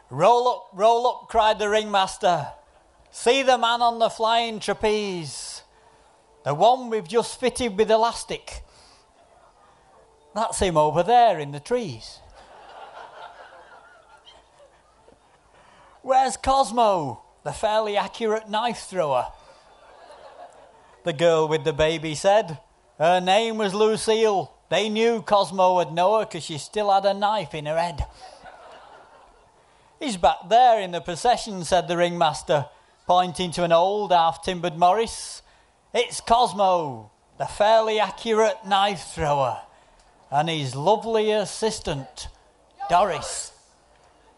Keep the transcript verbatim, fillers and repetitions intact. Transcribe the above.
Roll up, roll up, cried the ringmaster. See the man on the flying trapeze. The one we've just fitted with elastic. That's him over there in the trees. Where's Cosmo, the fairly accurate knife thrower? The girl with the baby said. Her name was Lucille. They knew Cosmo would know her because she still had a knife in her head. He's back there in the procession, said the ringmaster, pointing to an old half-timbered Morris. It's Cosmo, the fairly accurate knife thrower, and his lovely assistant, Doris.